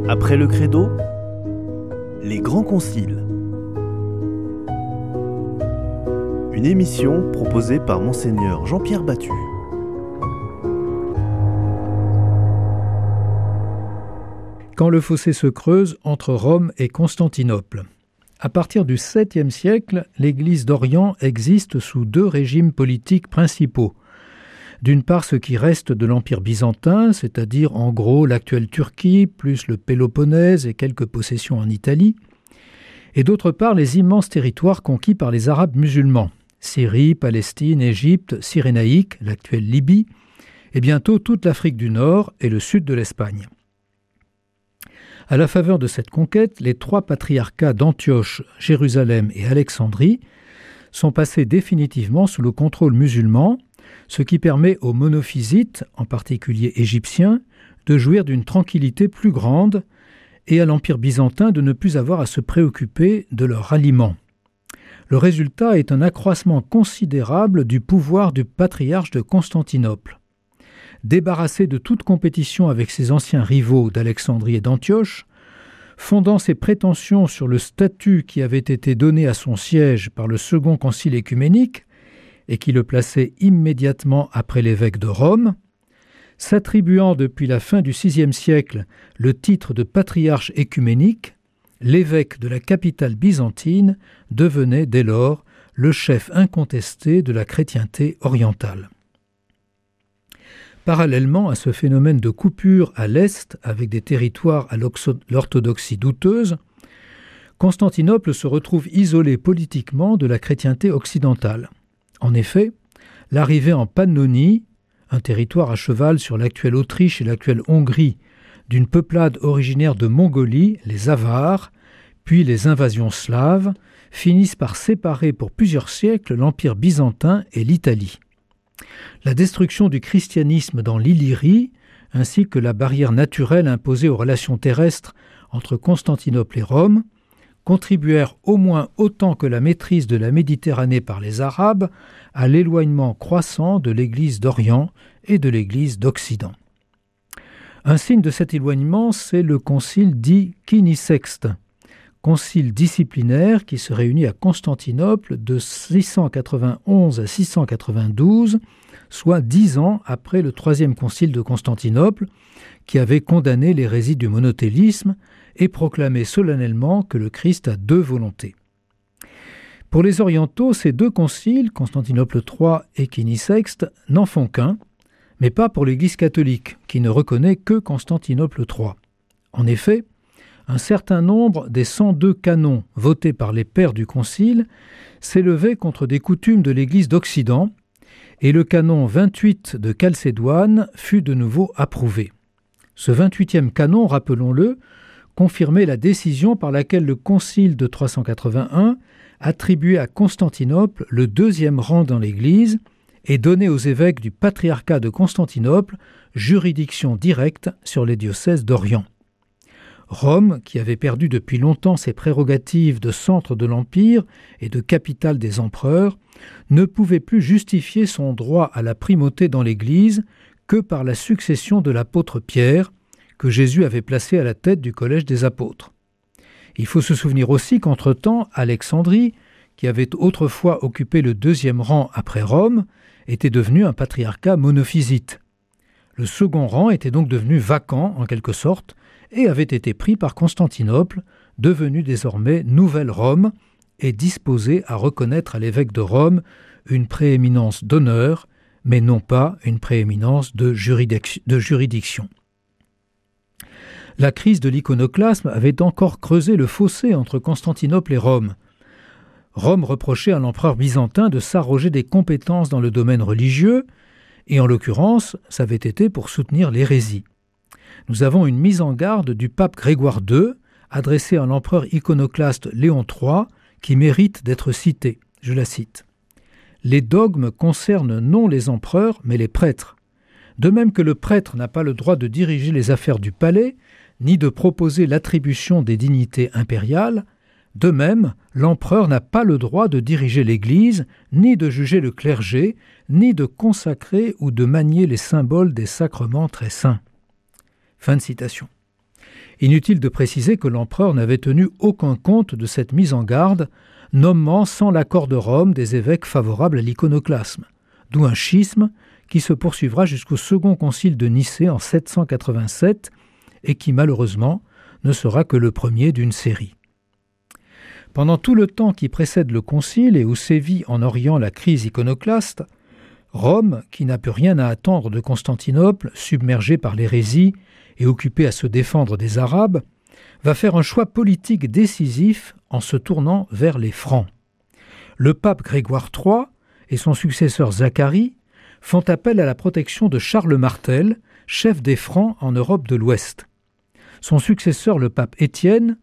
Après le Credo, les grands conciles. Une émission proposée par Monseigneur Jean-Pierre Battu. Quand le fossé se creuse entre Rome et Constantinople. À partir du 7e siècle, l'Église d'Orient existe sous deux régimes politiques principaux. D'une part, ce qui reste de l'Empire byzantin, c'est-à-dire en gros l'actuelle Turquie, plus le Péloponnèse et quelques possessions en Italie. Et d'autre part, les immenses territoires conquis par les Arabes musulmans, Syrie, Palestine, Égypte, Cyrénaïque, l'actuelle Libye, et bientôt toute l'Afrique du Nord et le sud de l'Espagne. À la faveur de cette conquête, les trois patriarcats d'Antioche, Jérusalem et Alexandrie sont passés définitivement sous le contrôle musulman, ce qui permet aux monophysites, en particulier égyptiens, de jouir d'une tranquillité plus grande et à l'Empire byzantin de ne plus avoir à se préoccuper de leur ralliement. Le résultat est un accroissement considérable du pouvoir du patriarche de Constantinople. Débarrassé de toute compétition avec ses anciens rivaux d'Alexandrie et d'Antioche, fondant ses prétentions sur le statut qui avait été donné à son siège par le second concile œcuménique et qui le plaçait immédiatement après l'évêque de Rome, s'attribuant depuis la fin du VIe siècle le titre de patriarche œcuménique, l'évêque de la capitale byzantine devenait dès lors le chef incontesté de la chrétienté orientale. Parallèlement à ce phénomène de coupure à l'Est avec des territoires à l'orthodoxie douteuse, Constantinople se retrouve isolée politiquement de la chrétienté occidentale. En effet, l'arrivée en Pannonie, un territoire à cheval sur l'actuelle Autriche et l'actuelle Hongrie, d'une peuplade originaire de Mongolie, les Avars, puis les invasions slaves, finissent par séparer pour plusieurs siècles l'Empire byzantin et l'Italie. La destruction du christianisme dans l'Illyrie, ainsi que la barrière naturelle imposée aux relations terrestres entre Constantinople et Rome, contribuèrent au moins autant que la maîtrise de la Méditerranée par les Arabes à l'éloignement croissant de l'Église d'Orient et de l'Église d'Occident. Un signe de cet éloignement, c'est le concile dit Kinisexte, concile disciplinaire qui se réunit à Constantinople de 691 à 692, soit 10 ans après le troisième concile de Constantinople, qui avait condamné l'hérésie du monothélisme et proclamé solennellement que le Christ a deux volontés. Pour les orientaux, ces deux conciles, Constantinople III et Kinisexte, n'en font qu'un, mais pas pour l'Église catholique, qui ne reconnaît que Constantinople III. En effet, un certain nombre des 102 canons votés par les pères du concile s'élevaient contre des coutumes de l'Église d'Occident, et le canon 28 de Chalcédoine fut de nouveau approuvé. Ce 28e canon, rappelons-le, confirmait la décision par laquelle le concile de 381 attribuait à Constantinople le deuxième rang dans l'Église et donnait aux évêques du patriarcat de Constantinople juridiction directe sur les diocèses d'Orient. Rome, qui avait perdu depuis longtemps ses prérogatives de centre de l'Empire et de capitale des empereurs, ne pouvait plus justifier son droit à la primauté dans l'Église que par la succession de l'apôtre Pierre, que Jésus avait placé à la tête du collège des apôtres. Il faut se souvenir aussi qu'entre-temps, Alexandrie, qui avait autrefois occupé le deuxième rang après Rome, était devenue un patriarcat monophysite. Le second rang était donc devenu vacant, en quelque sorte, et avait été pris par Constantinople, devenue désormais Nouvelle Rome, et disposée à reconnaître à l'évêque de Rome une prééminence d'honneur, mais non pas une prééminence de juridiction. La crise de l'iconoclasme avait encore creusé le fossé entre Constantinople et Rome. Rome reprochait à l'empereur byzantin de s'arroger des compétences dans le domaine religieux, et en l'occurrence, ça avait été pour soutenir l'hérésie. Nous avons une mise en garde du pape Grégoire II, adressée à l'empereur iconoclaste Léon III, qui mérite d'être citée. Je la cite. « Les dogmes concernent non les empereurs, mais les prêtres. De même que le prêtre n'a pas le droit de diriger les affaires du palais, ni de proposer l'attribution des dignités impériales, de même, l'empereur n'a pas le droit de diriger l'Église, ni de juger le clergé, ni de consacrer ou de manier les symboles des sacrements très saints. » Fin de citation. Inutile de préciser que l'empereur n'avait tenu aucun compte de cette mise en garde, nommant sans l'accord de Rome des évêques favorables à l'iconoclasme, d'où un schisme qui se poursuivra jusqu'au second concile de Nicée en 787 et qui malheureusement ne sera que le premier d'une série. Pendant tout le temps qui précède le concile et où sévit en Orient la crise iconoclaste, Rome, qui n'a plus rien à attendre de Constantinople, submergée par l'hérésie et occupée à se défendre des Arabes, va faire un choix politique décisif en se tournant vers les Francs. Le pape Grégoire III et son successeur Zacharie font appel à la protection de Charles Martel, chef des Francs en Europe de l'Ouest. Son successeur, le pape Étienne,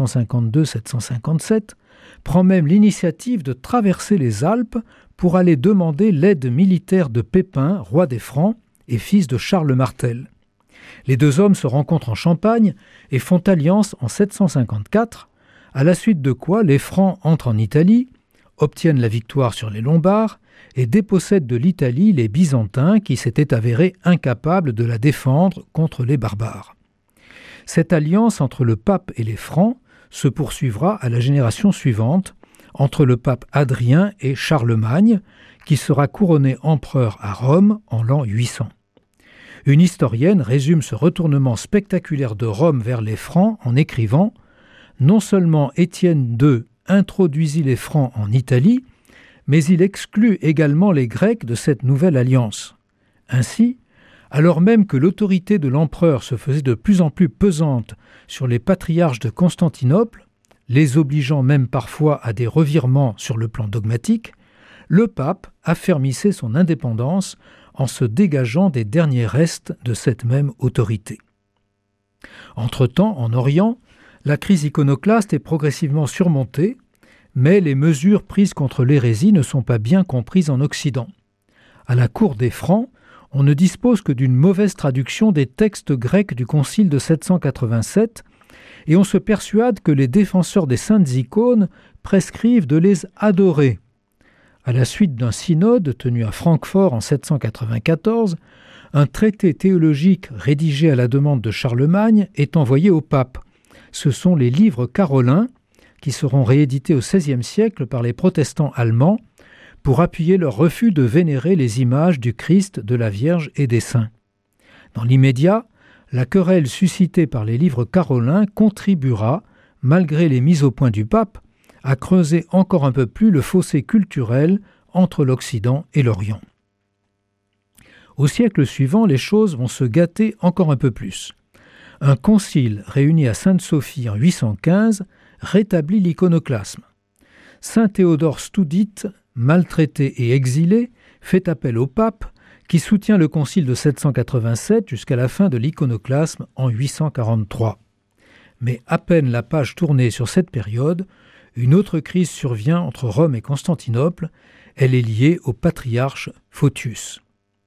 752-757, prend même l'initiative de traverser les Alpes pour aller demander l'aide militaire de Pépin, roi des Francs et fils de Charles Martel. Les deux hommes se rencontrent en Champagne et font alliance en 754, à la suite de quoi les Francs entrent en Italie, obtiennent la victoire sur les Lombards et dépossèdent de l'Italie les Byzantins qui s'étaient avérés incapables de la défendre contre les barbares. Cette alliance entre le pape et les Francs se poursuivra à la génération suivante, entre le pape Adrien et Charlemagne, qui sera couronné empereur à Rome en l'an 800. Une historienne résume ce retournement spectaculaire de Rome vers les Francs en écrivant « Non seulement Étienne II introduisit les Francs en Italie, mais il exclut également les Grecs de cette nouvelle alliance. Ainsi, alors même que l'autorité de l'empereur se faisait de plus en plus pesante sur les patriarches de Constantinople, les obligeant même parfois à des revirements sur le plan dogmatique, le pape affermissait son indépendance en se dégageant des derniers restes de cette même autorité. Entre-temps, en Orient, la crise iconoclaste est progressivement surmontée, mais les mesures prises contre l'hérésie ne sont pas bien comprises en Occident. À la cour des Francs, on ne dispose que d'une mauvaise traduction des textes grecs du Concile de 787, et on se persuade que les défenseurs des saintes icônes prescrivent de les adorer. À la suite d'un synode tenu à Francfort en 794, un traité théologique rédigé à la demande de Charlemagne est envoyé au pape. Ce sont les livres carolins, qui seront réédités au XVIe siècle par les protestants allemands, pour appuyer leur refus de vénérer les images du Christ, de la Vierge et des saints. Dans l'immédiat, la querelle suscitée par les livres carolins contribuera, malgré les mises au point du pape, à creuser encore un peu plus le fossé culturel entre l'Occident et l'Orient. Au siècle suivant, les choses vont se gâter encore un peu plus. Un concile réuni à Sainte-Sophie en 815 rétablit l'iconoclasme. Saint Théodore Stoudite, maltraité et exilé, fait appel au pape qui soutient le concile de 787 jusqu'à la fin de l'iconoclasme en 843. Mais à peine la page tournée sur cette période, une autre crise survient entre Rome et Constantinople. Elle est liée au patriarche Photius.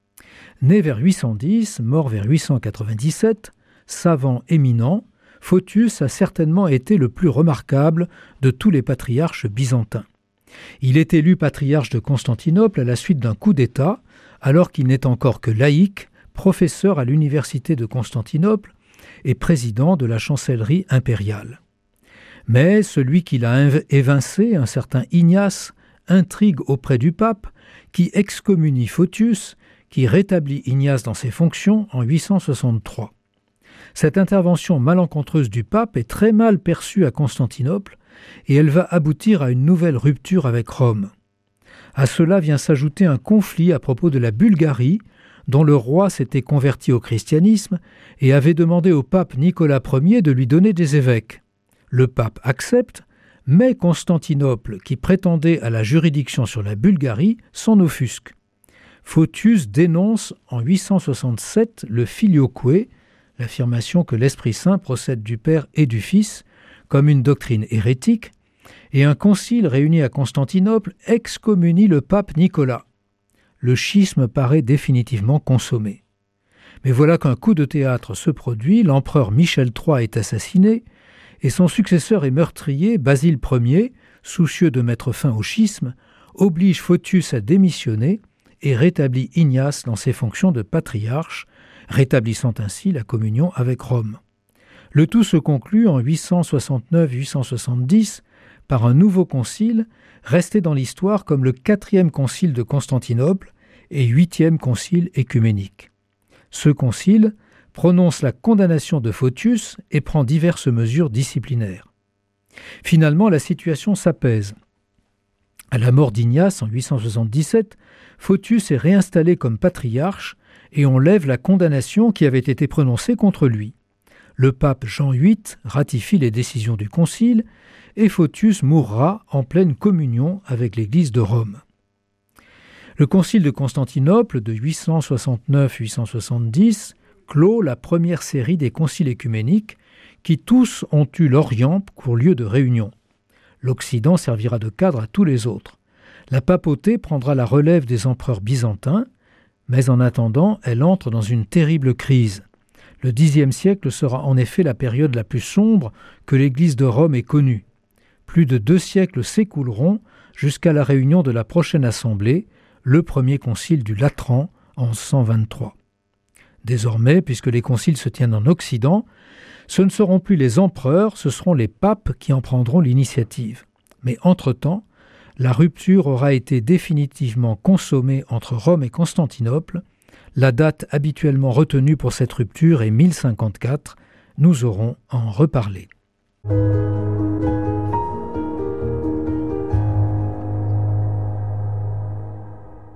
Né vers 810, mort vers 897, savant éminent, Photius a certainement été le plus remarquable de tous les patriarches byzantins. Il est élu patriarche de Constantinople à la suite d'un coup d'État, alors qu'il n'est encore que laïc, professeur à l'université de Constantinople et président de la chancellerie impériale. Mais celui qui l'a évincé, un certain Ignace, intrigue auprès du pape, qui excommunie Photius, qui rétablit Ignace dans ses fonctions en 863. Cette intervention malencontreuse du pape est très mal perçue à Constantinople et elle va aboutir à une nouvelle rupture avec Rome. À cela vient s'ajouter un conflit à propos de la Bulgarie, dont le roi s'était converti au christianisme et avait demandé au pape Nicolas Ier de lui donner des évêques. Le pape accepte, mais Constantinople, qui prétendait à la juridiction sur la Bulgarie, s'en offusque. Photius dénonce en 867 le filioque, l'affirmation que l'Esprit Saint procède du Père et du Fils, comme une doctrine hérétique, et un concile réuni à Constantinople excommunie le pape Nicolas. Le schisme paraît définitivement consommé. Mais voilà qu'un coup de théâtre se produit, l'empereur Michel III est assassiné, et son successeur et meurtrier, Basile Ier, soucieux de mettre fin au schisme, oblige Photius à démissionner et rétablit Ignace dans ses fonctions de patriarche, rétablissant ainsi la communion avec Rome. Le tout se conclut en 869-870 par un nouveau concile, resté dans l'histoire comme le 4e concile de Constantinople et 8e concile œcuménique. Ce concile prononce la condamnation de Photius et prend diverses mesures disciplinaires. Finalement, la situation s'apaise. À la mort d'Ignace en 877, Photius est réinstallé comme patriarche et on lève la condamnation qui avait été prononcée contre lui. Le pape Jean VIII ratifie les décisions du concile et Photius mourra en pleine communion avec l'Église de Rome. Le concile de Constantinople de 869-870 clôt la première série des conciles œcuméniques qui tous ont eu l'Orient pour lieu de réunion. L'Occident servira de cadre à tous les autres. La papauté prendra la relève des empereurs byzantins, mais en attendant, elle entre dans une terrible crise. Le Xe siècle sera en effet la période la plus sombre que l'Église de Rome ait connue. Plus de 2 siècles s'écouleront jusqu'à la réunion de la prochaine assemblée, le premier concile du Latran en 123. Désormais, puisque les conciles se tiennent en Occident, ce ne seront plus les empereurs, ce seront les papes qui en prendront l'initiative. Mais entre-temps, la rupture aura été définitivement consommée entre Rome et Constantinople. La date habituellement retenue pour cette rupture est 1054. Nous aurons à en reparler.